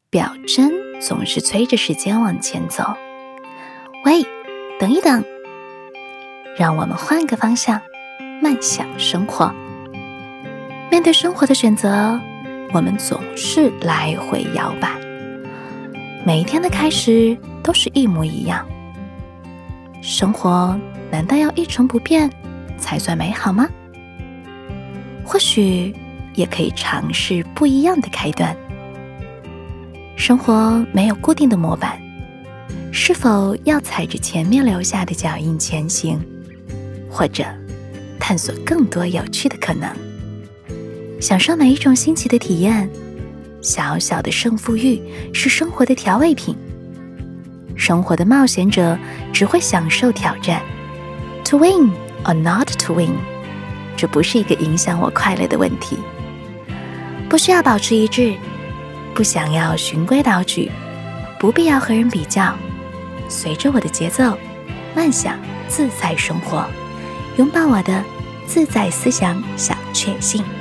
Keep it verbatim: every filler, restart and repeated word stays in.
表针总是催着时间往前走。喂，等一等，让我们换个方向，慢享生活。面对生活的选择，我们总是来回摇摆，每一天的开始都是一模一样。生活难道要一成不变才算美好吗？或许也可以尝试不一样的开端。生活没有固定的模板，是否要踩着前面留下的脚印前行，或者探索更多有趣的可能，享受每一种新奇的体验。小小的胜负欲是生活的调味品，生活的冒险者只会享受挑战。 To win or not to win， 这不是一个影响我快乐的问题。不需要保持一致，不想要循规蹈矩，不必要和人比较，随着我的节奏，慢享自在生活，拥抱我的自在思想小确幸。